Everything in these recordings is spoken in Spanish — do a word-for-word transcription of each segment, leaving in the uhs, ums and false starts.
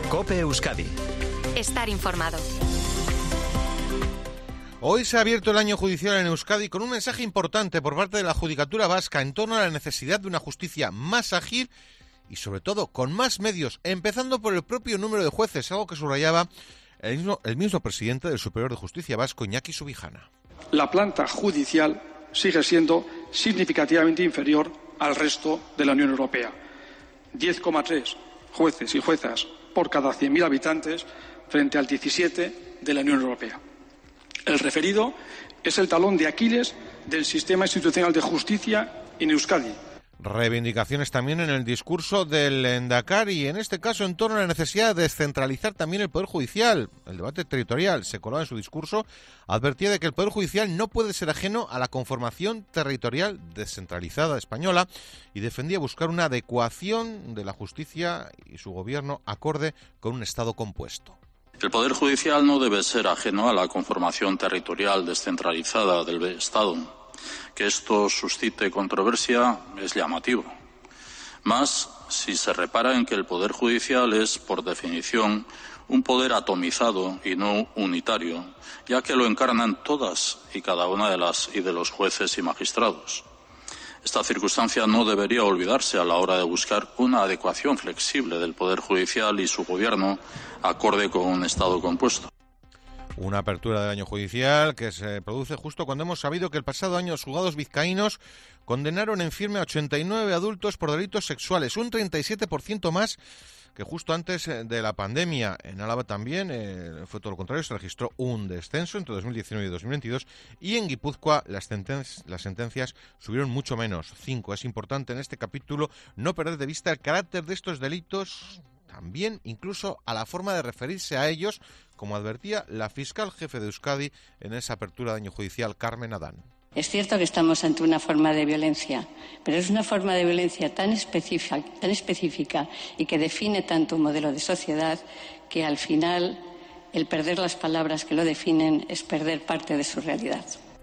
COPE Euskadi. Estar informado. Hoy se ha abierto el año judicial en Euskadi con un mensaje importante por parte de la Judicatura Vasca en torno a la necesidad de una justicia más ágil y, sobre todo, con más medios, empezando por el propio número de jueces, algo que subrayaba el mismo, el mismo presidente del Superior de Justicia Vasco, Iñaki Subijana. La planta judicial sigue siendo significativamente inferior al resto de la Unión Europea. diez coma tres jueces y juezas por cada cien mil habitantes frente al diecisiete de la Unión Europea. El referido es el talón de Aquiles del sistema institucional de justicia en Euskadi. Reivindicaciones también en el discurso del Lehendakari, en este caso en torno a la necesidad de descentralizar también el Poder Judicial. El debate territorial se colaba en su discurso, advertía de que el Poder Judicial no puede ser ajeno a la conformación territorial descentralizada española y defendía buscar una adecuación de la justicia y su gobierno acorde con un Estado compuesto. El Poder Judicial no debe ser ajeno a la conformación territorial descentralizada del Estado. Que esto suscite controversia es llamativo. Más si se repara en que el Poder Judicial es, por definición, un poder atomizado y no unitario, ya que lo encarnan todas y cada una de las y de los jueces y magistrados. Esta circunstancia no debería olvidarse a la hora de buscar una adecuación flexible del Poder Judicial y su gobierno acorde con un Estado compuesto. Una apertura del año judicial que se produce justo cuando hemos sabido que el pasado año los juzgados vizcaínos condenaron en firme a ochenta y nueve adultos por delitos sexuales, un treinta y siete por ciento más que justo antes de la pandemia. En Álava también eh, fue todo lo contrario, se registró un descenso entre dos mil diecinueve y dos mil veintidós y en Guipúzcoa las, senten- las sentencias subieron mucho menos, cinco. Es importante en este capítulo no perder de vista el carácter de estos delitos, también incluso a la forma de referirse a ellos, como advertía la fiscal jefe de Euskadi en esa apertura de año judicial, Carmen Adán. Es cierto que estamos ante una forma de violencia, pero es una forma de violencia tan específica, tan específica y que define tanto un modelo de sociedad que al final el perder las palabras que lo definen es perder parte de su realidad.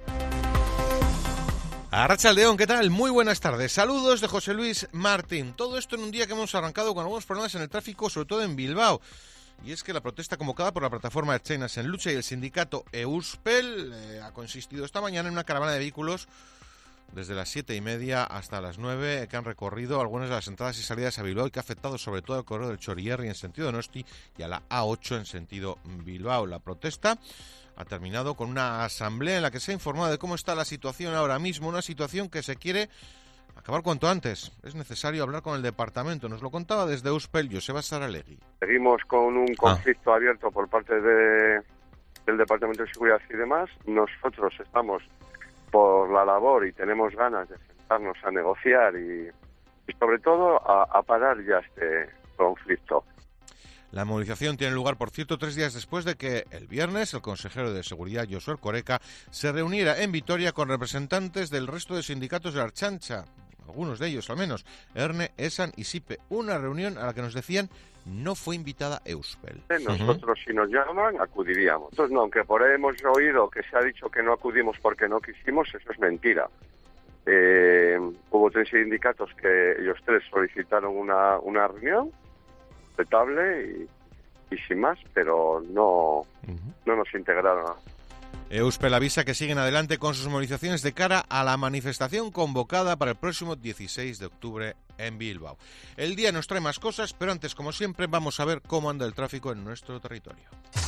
Arratsaldeon, ¿qué tal? Muy buenas tardes. Saludos de José Luis Martín. Todo esto en un día que hemos arrancado con algunos problemas en el tráfico, sobre todo en Bilbao. Y es que la protesta convocada por la plataforma Ertzainas en Lucha y el sindicato Euspel eh, ha consistido esta mañana en una caravana de vehículos desde las siete y media hasta las nueve que han recorrido algunas de las entradas y salidas a Bilbao y que ha afectado sobre todo al corredor del Chorierri en sentido Donosti y a la A ocho en sentido Bilbao. La protesta ha terminado con una asamblea en la que se ha informado de cómo está la situación ahora mismo, una situación que se quiere acabar cuanto antes. Es necesario hablar con el departamento. Nos lo contaba desde Euspel Joseba Saralegui. Seguimos con un conflicto ah. abierto por parte de, del Departamento de Seguridad y demás. Nosotros estamos por la labor y tenemos ganas de sentarnos a negociar y, y sobre todo a, a parar ya este conflicto. La movilización tiene lugar, por cierto, tres días después de que el viernes el consejero de Seguridad, Josué Erkoreka, se reuniera en Vitoria con representantes del resto de sindicatos de la Ertzaintza, algunos de ellos al menos, Erne, Esan y Sipe, una reunión a la que nos decían no fue invitada Euspel. Nosotros uh-huh. si nos llaman acudiríamos. Entonces, no, aunque por ahí hemos oído que se ha dicho que no acudimos porque no quisimos, eso es mentira. Eh, hubo tres sindicatos que ellos tres solicitaron una, una reunión respetable y, y sin más, pero no, uh-huh. no nos integraron. Euspel avisa que siguen adelante con sus movilizaciones de cara a la manifestación convocada para el próximo dieciséis de octubre en Bilbao. El día nos trae más cosas, pero antes, como siempre, vamos a ver cómo anda el tráfico en nuestro territorio.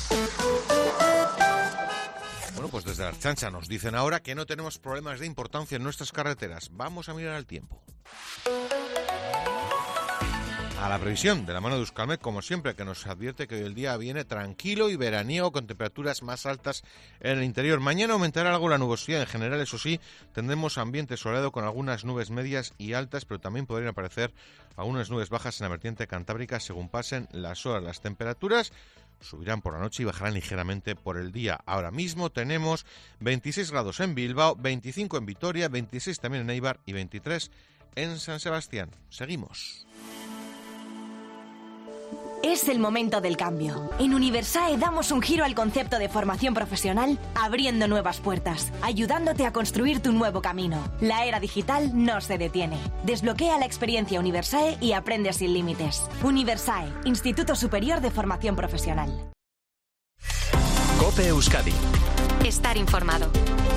Bueno, pues desde la Ertzaintza nos dicen ahora que no tenemos problemas de importancia en nuestras carreteras. Vamos a mirar al tiempo. A la previsión de la mano de Euskalmet, como siempre, que nos advierte que hoy el día viene tranquilo y veraniego con temperaturas más altas en el interior. Mañana aumentará algo la nubosidad. En general, eso sí, tendremos ambiente soleado con algunas nubes medias y altas, pero también podrían aparecer algunas nubes bajas en la vertiente cantábrica según pasen las horas. Las temperaturas subirán por la noche y bajarán ligeramente por el día. Ahora mismo tenemos veintiséis grados en Bilbao, veinticinco en Vitoria, veintiséis también en Eibar y veintitrés en San Sebastián. Seguimos. Es el momento del cambio. En Universae damos un giro al concepto de formación profesional, abriendo nuevas puertas, ayudándote a construir tu nuevo camino. La era digital no se detiene. Desbloquea la experiencia Universae y aprende sin límites. Universae, Instituto Superior de Formación Profesional. COPE Euskadi. Estar informado.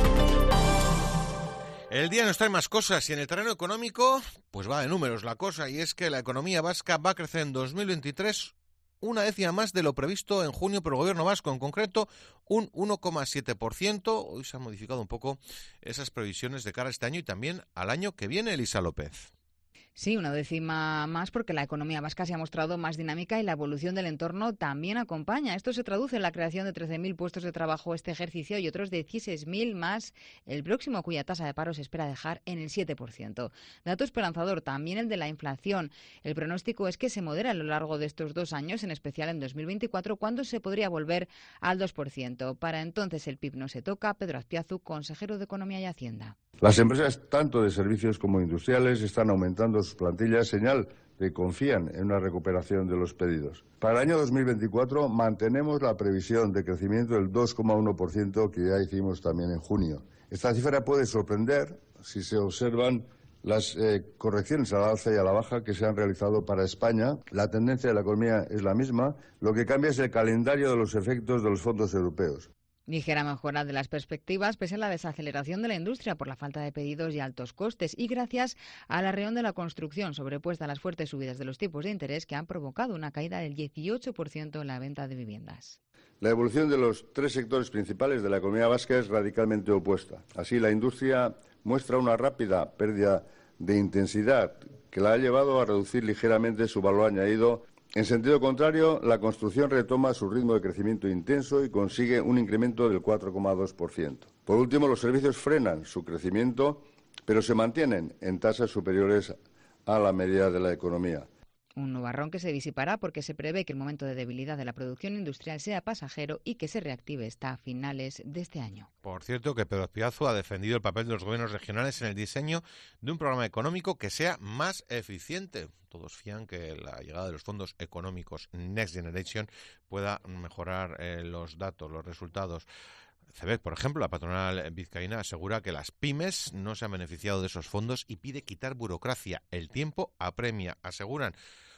El día nos trae más cosas y en el terreno económico, pues va de números la cosa, y es que la economía vasca va a crecer en dos mil veintitrés una décima más de lo previsto en junio por el gobierno vasco, en concreto un uno coma siete por ciento. Hoy se han modificado un poco esas previsiones de cara a este año y también al año que viene, Elisa López. Sí, una décima más porque la economía vasca se ha mostrado más dinámica y la evolución del entorno también acompaña. Esto se traduce en la creación de trece mil puestos de trabajo este ejercicio y otros dieciséis mil más el próximo, cuya tasa de paro se espera dejar en el siete por ciento. Dato esperanzador también el de la inflación. El pronóstico es que se modera a lo largo de estos dos años, en especial en dos mil veinticuatro, cuando se podría volver al dos por ciento. Para entonces el P I B no se toca. Pedro Azpiazu, consejero de Economía y Hacienda. Las empresas, tanto de servicios como industriales, están aumentando sus plantillas, señal de que confían en una recuperación de los pedidos. Para el año dos mil veinticuatro mantenemos la previsión de crecimiento del dos coma uno por ciento que ya hicimos también en junio. Esta cifra puede sorprender si se observan las eh, correcciones a la alza y a la baja que se han realizado para España. La tendencia de la economía es la misma, lo que cambia es el calendario de los efectos de los fondos europeos. Ligera mejora de las perspectivas pese a la desaceleración de la industria por la falta de pedidos y altos costes y gracias al arreón de la construcción sobrepuesta a las fuertes subidas de los tipos de interés que han provocado una caída del dieciocho por ciento en la venta de viviendas. La evolución de los tres sectores principales de la economía vasca es radicalmente opuesta. Así, la industria muestra una rápida pérdida de intensidad que la ha llevado a reducir ligeramente su valor añadido. En sentido contrario, la construcción retoma su ritmo de crecimiento intenso y consigue un incremento del cuatro coma dos por ciento. Por último, los servicios frenan su crecimiento, pero se mantienen en tasas superiores a la media de la economía. Un nubarrón que se disipará porque se prevé que el momento de debilidad de la producción industrial sea pasajero y que se reactive hasta finales de este año. Por cierto, que Pedro Azpiazu ha defendido el papel de los gobiernos regionales en el diseño de un programa económico que sea más eficiente. Todos fían que la llegada de los fondos económicos Next Generation pueda mejorar eh, los datos, los resultados. C B E C, por ejemplo, la patronal vizcaína, asegura que las pymes no se han beneficiado de esos fondos y pide quitar burocracia. El tiempo apremia, aseguran.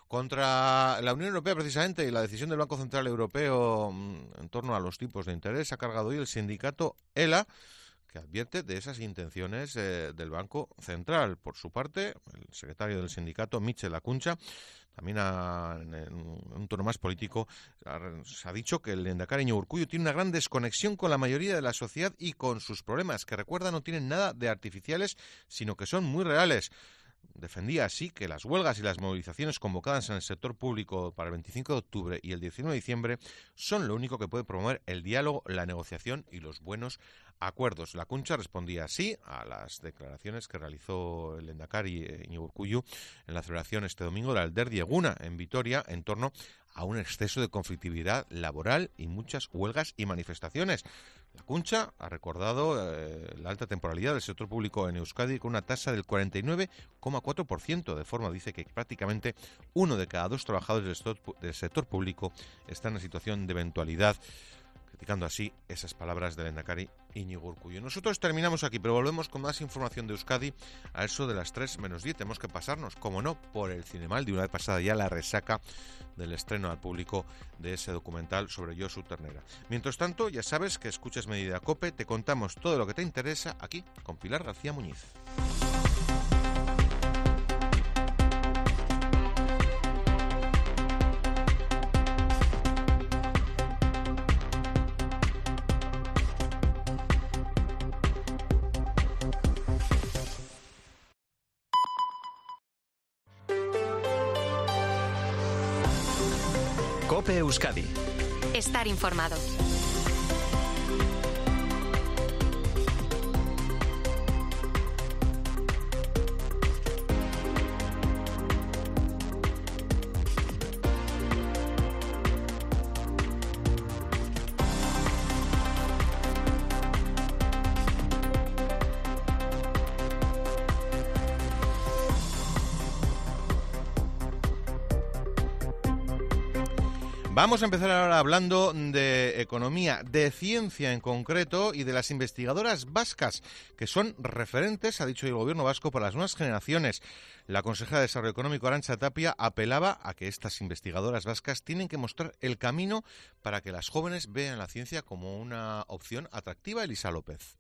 Contra la Unión Europea, precisamente, y la decisión del Banco Central Europeo en torno a los tipos de interés, ha cargado hoy el sindicato ELA, que advierte de esas intenciones eh, del Banco Central. Por su parte, el secretario del sindicato, Michel Acuncha, también ha, en, en un tono más político, ha, se ha dicho que el lehendakari Iñigo Urkullu tiene una gran desconexión con la mayoría de la sociedad y con sus problemas, que recuerda no tienen nada de artificiales, sino que son muy reales. Defendía así que las huelgas y las movilizaciones convocadas en el sector público para el veinticinco de octubre y el diecinueve de diciembre son lo único que puede promover el diálogo, la negociación y los buenos acuerdos. La Cuncha respondía así a las declaraciones que realizó el lehendakari Iñigo Urkullu en la celebración este domingo de la Alderdi Eguna en Vitoria en torno a un exceso de conflictividad laboral y muchas huelgas y manifestaciones. La Cuncha ha recordado eh, la alta temporalidad del sector público en Euskadi con una tasa del cuarenta y nueve coma cuatro por ciento, de forma, dice, que prácticamente uno de cada dos trabajadores del sector, del sector público está en una situación de eventualidad, criticando así esas palabras del lehendakari Iñigo Urkullu. Nosotros terminamos aquí, pero volvemos con más información de Euskadi a eso de las tres menos diez. Tenemos que pasarnos, como no, por el Cinemal, de una vez pasada ya la resaca del estreno al público de ese documental sobre Josu Ternera. Mientras tanto, ya sabes que escuchas Medida COPE, te contamos todo lo que te interesa aquí con Pilar García Muñiz. COPE Euskadi. Estar informado. Vamos a empezar ahora hablando de economía, de ciencia en concreto y de las investigadoras vascas, que son referentes, ha dicho el gobierno vasco, para las nuevas generaciones. La consejera de Desarrollo Económico, Arantxa Tapia, apelaba a que estas investigadoras vascas tienen que mostrar el camino para que las jóvenes vean la ciencia como una opción atractiva. Elisa López.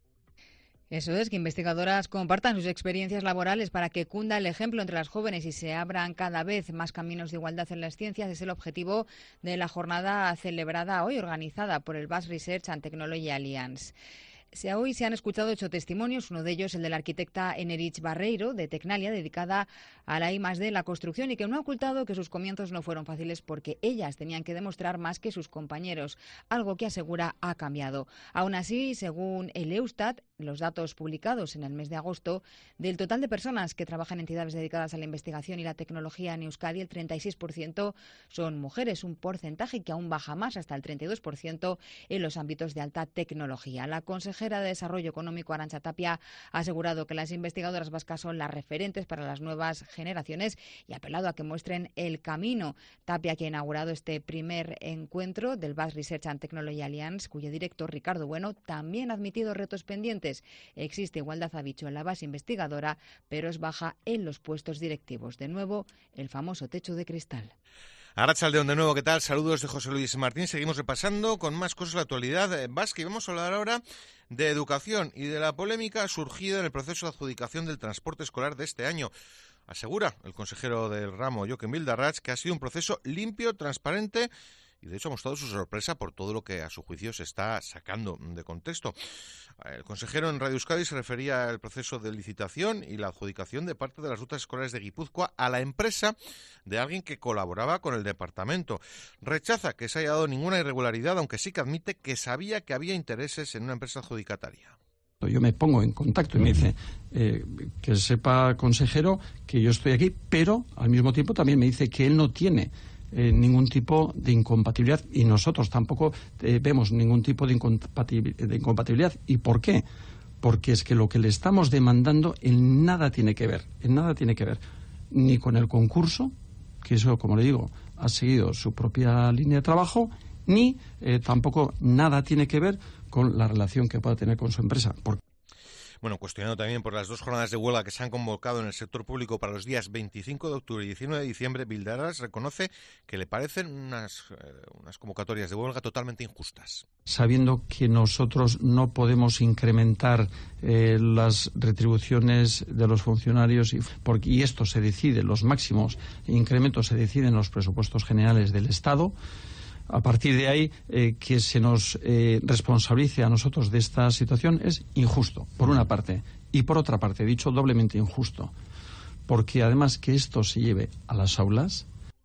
Eso es, que investigadoras compartan sus experiencias laborales para que cunda el ejemplo entre las jóvenes y se abran cada vez más caminos de igualdad en las ciencias. Es el objetivo de la jornada celebrada hoy, organizada por el Basque Research and Technology Alliance. Hoy se han escuchado ocho testimonios, uno de ellos el de la arquitecta Enerich Barreiro, de Tecnalia, dedicada a la I más D, la construcción, y que no ha ocultado que sus comienzos no fueron fáciles porque ellas tenían que demostrar más que sus compañeros, algo que asegura ha cambiado. Aún así, según el Eustat, los datos publicados en el mes de agosto, del total de personas que trabajan en entidades dedicadas a la investigación y la tecnología en Euskadi, el treinta y seis por ciento son mujeres, un porcentaje que aún baja más, hasta el treinta y dos por ciento en los ámbitos de alta tecnología. La consejera de Desarrollo Económico, Arantxa Tapia, ha asegurado que las investigadoras vascas son las referentes para las nuevas generaciones y ha apelado a que muestren el camino. Tapia, que ha inaugurado este primer encuentro del Basque Research and Technology Alliance, cuyo director, Ricardo Bueno, también ha admitido retos pendientes. Existe igualdad, ha dicho, en la base investigadora, pero es baja en los puestos directivos. De nuevo, el famoso techo de cristal. Arratsaldeon de nuevo, ¿qué tal? Saludos de José Luis Martín. Seguimos repasando con más cosas de la actualidad vasca y vamos a hablar ahora de educación y de la polémica surgida en el proceso de adjudicación del transporte escolar de este año. Asegura el consejero del ramo, Jochen Bildarratz, que ha sido un proceso limpio, transparente y de hecho ha mostrado su sorpresa por todo lo que a su juicio se está sacando de contexto. El consejero en Radio Euskadi se refería al proceso de licitación y la adjudicación de parte de las rutas escolares de Guipúzcoa a la empresa de alguien que colaboraba con el departamento. Rechaza que se haya dado ninguna irregularidad, aunque sí que admite que sabía que había intereses en una empresa adjudicataria. Yo me pongo en contacto y me dice eh, que sepa, consejero, que yo estoy aquí, pero al mismo tiempo también me dice que él no tiene Eh, ningún tipo de incompatibilidad y nosotros tampoco eh, vemos ningún tipo de, incompatibil- de incompatibilidad. ¿Y por qué? Porque es que lo que le estamos demandando en nada tiene que ver, en nada tiene que ver ni con el concurso, que eso, como le digo, ha seguido su propia línea de trabajo, ni eh, tampoco nada tiene que ver con la relación que pueda tener con su empresa. Porque Bueno, cuestionando también por las dos jornadas de huelga que se han convocado en el sector público para los días veinticinco de octubre y diecinueve de diciembre, Bildarratz reconoce que le parecen unas, eh, unas convocatorias de huelga totalmente injustas. Sabiendo que nosotros no podemos incrementar eh, las retribuciones de los funcionarios, y, porque, y esto se decide, los máximos incrementos se deciden en los presupuestos generales del Estado. A partir de ahí, eh, que se nos eh, responsabilice a nosotros de esta situación es injusto, por una parte. Y por otra parte, dicho doblemente injusto, porque además que esto se lleve a las aulas.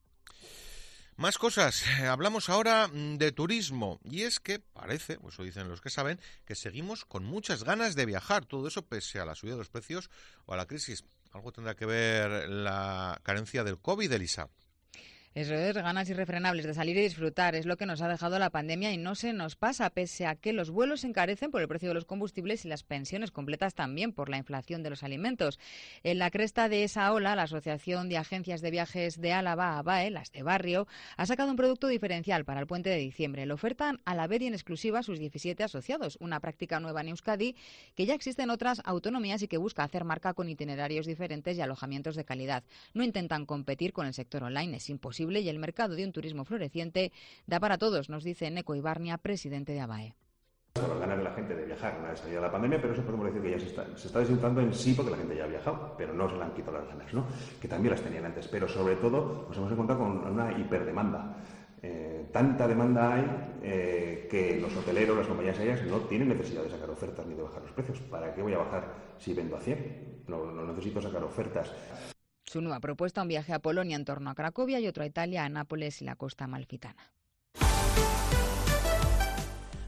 Más cosas. Hablamos ahora de turismo. Y es que parece, pues eso dicen los que saben, que seguimos con muchas ganas de viajar. Todo eso pese a la subida de los precios o a la crisis. Algo tendrá que ver la carencia del COVID, Elisa. Eso es, ganas irrefrenables de salir y disfrutar. Es lo que nos ha dejado la pandemia y no se nos pasa, pese a que los vuelos se encarecen por el precio de los combustibles y las pensiones completas también por la inflación de los alimentos. En la cresta de esa ola, la Asociación de Agencias de Viajes de Álava, ABAE, las de barrio, ha sacado un producto diferencial para el puente de diciembre. Lo ofertan a la vez y en exclusiva a sus diecisiete asociados, una práctica nueva en Euskadi que ya existe en otras autonomías y que busca hacer marca con itinerarios diferentes y alojamientos de calidad. No intentan competir con el sector online, es imposible, y el mercado de un turismo floreciente da para todos, nos dice Neko Ibarnia, presidente de ABAE. Las ganas de la gente de viajar una vez salida la pandemia, pero eso podemos decir que ya se está, se está disfrutando en sí porque la gente ya ha viajado, pero no se le han quitado las ganas, ¿no? Que también las tenían antes, pero sobre todo nos hemos encontrado con una hiperdemanda. Eh, tanta demanda hay eh, que los hoteleros, las compañías aéreas no tienen necesidad de sacar ofertas ni de bajar los precios. ¿Para qué voy a bajar si vendo a cien? No, no necesito sacar ofertas. Su nueva propuesta, un viaje a Polonia en torno a Cracovia y otro a Italia, a Nápoles y la costa amalfitana.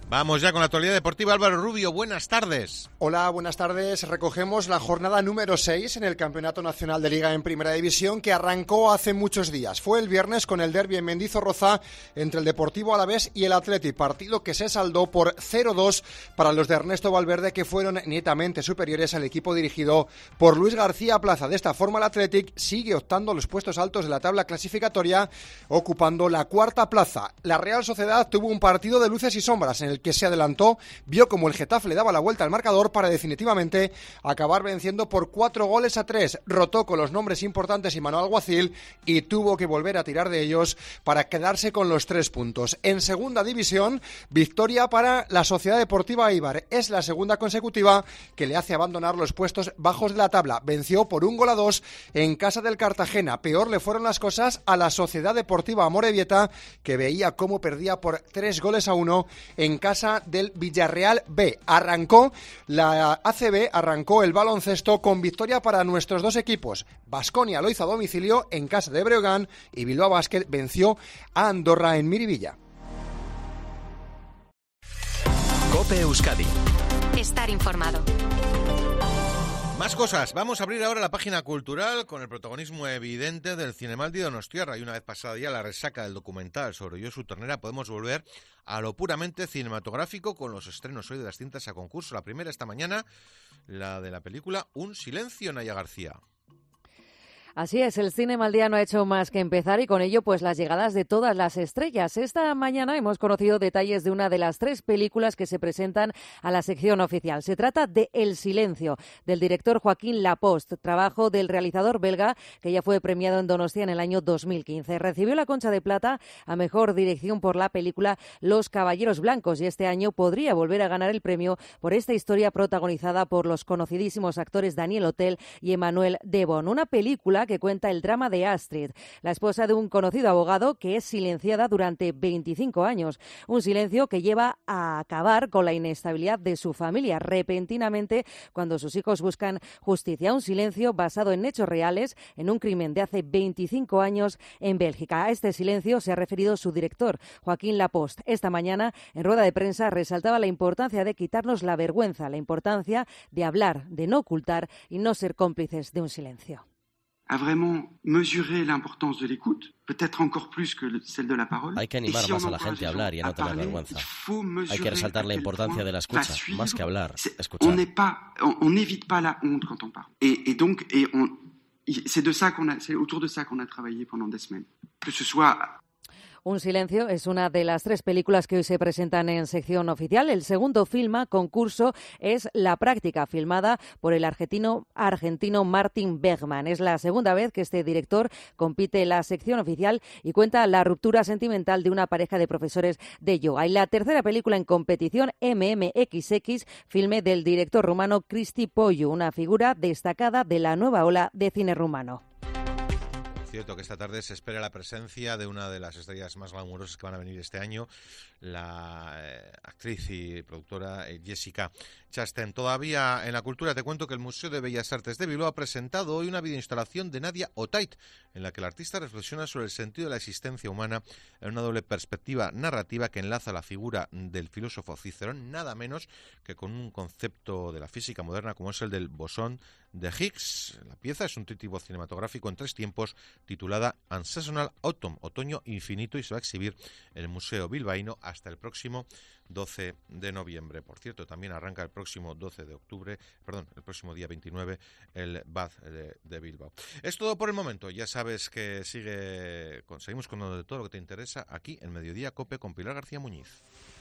Vamos ya con la actualidad deportiva. Álvaro Rubio, buenas tardes. Hola, buenas tardes. Recogemos la jornada número seis en el Campeonato Nacional de Liga en Primera División, que arrancó hace muchos días. Fue el viernes con el derbi en Mendizorroza entre el Deportivo Alavés y el Athletic, partido que se saldó por cero dos para los de Ernesto Valverde, que fueron netamente superiores al equipo dirigido por Luis García Plaza. De esta forma, el Athletic sigue optando los puestos altos de la tabla clasificatoria, ocupando la cuarta plaza. La Real Sociedad tuvo un partido de luces y sombras en el que se adelantó, vio como el Getafe le daba la vuelta al marcador para definitivamente acabar venciendo por cuatro goles a tres. Rotó con los nombres importantes Imanol Alguacil y tuvo que volver a tirar de ellos para quedarse con los tres puntos. En segunda división, victoria para la Sociedad Deportiva Eibar. Es la segunda consecutiva que le hace abandonar los puestos bajos de la tabla. Venció por un gol a dos en casa del Cartagena. Peor le fueron las cosas a la Sociedad Deportiva Amorebieta, que veía cómo perdía por tres goles a uno en casa del Villarreal B. Arrancó la A C B, arrancó el baloncesto con victoria para nuestros dos equipos. Baskonia lo hizo a domicilio en casa de Breogán y Bilbao Basket venció a Andorra en Miribilla. COPE Euskadi. Estar informado. Más cosas. Vamos a abrir ahora la página cultural con el protagonismo evidente del Zinemaldi Donostiarra. Y una vez pasada ya la resaca del documental sobre Josu Ternera, podemos volver a lo puramente cinematográfico con los estrenos hoy de las cintas a concurso. La primera esta mañana, la de la película Un silencio, Naya García. Así es, el Zinemaldi no ha hecho más que empezar y con ello pues las llegadas de todas las estrellas. Esta mañana hemos conocido detalles de una de las tres películas que se presentan a la sección oficial. Se trata de El silencio, del director Joaquín Laposte, trabajo del realizador belga que ya fue premiado en Donostia en el año dos mil quince. Recibió la Concha de Plata a mejor dirección por la película Los Caballeros Blancos y este año podría volver a ganar el premio por esta historia protagonizada por los conocidísimos actores Daniel Hotel y Emmanuel Debon. Una película que cuenta el drama de Astrid, la esposa de un conocido abogado que es silenciada durante veinticinco años. Un silencio que lleva a acabar con la inestabilidad de su familia repentinamente cuando sus hijos buscan justicia. Un silencio basado en hechos reales, en un crimen de hace veinticinco años en Bélgica. A este silencio se ha referido su director, Joaquín Laposte. Esta mañana, en rueda de prensa, resaltaba la importancia de quitarnos la vergüenza, la importancia de hablar, de no ocultar y no ser cómplices de un silencio. A vraiment mesurer l'importance de l'écoute, peut-être encore plus que celle de la parole. Hay que animar más a la gente a hablar y a no tener vergüenza. Hay que resaltar la importancia de la escucha, más que hablar, escuchar. On n'est pas, on n'évite pas la honte quand on parle. Et, et donc, et on, c'est de ça qu'on a, c'est autour de ça qu'on a travaillé pendant des semaines. Que ce soit Un silencio es una de las tres películas que hoy se presentan en sección oficial. El segundo film a concurso es La práctica, filmada por el argentino, argentino Martin Bergman. Es la segunda vez que este director compite en la sección oficial y cuenta la ruptura sentimental de una pareja de profesores de yoga. Y la tercera película en competición, M M X X, filme del director rumano Cristi Poiu, una figura destacada de la nueva ola de cine rumano. Cierto que esta tarde se espera la presencia de una de las estrellas más glamurosas que van a venir este año, la eh, actriz y productora eh, Jessica Chastain. Todavía en la cultura te cuento que el Museo de Bellas Artes de Bilbao ha presentado hoy una videoinstalación de Nadia Otait, en la que el artista reflexiona sobre el sentido de la existencia humana en una doble perspectiva narrativa que enlaza la figura del filósofo Cicerón, nada menos que con un concepto de la física moderna como es el del bosón de Higgs. La pieza es un tríptico cinematográfico en tres tiempos titulada Unseasonal Autumn, Otoño Infinito, y se va a exhibir en el Museo Bilbaíno hasta el próximo doce de noviembre. Por cierto, también arranca el próximo doce de octubre, perdón, el próximo día veintinueve, el B A D de, de Bilbao. Es todo por el momento. Ya sabes que sigue, seguimos con todo lo que te interesa aquí en Mediodía COPE con Pilar García Muñiz.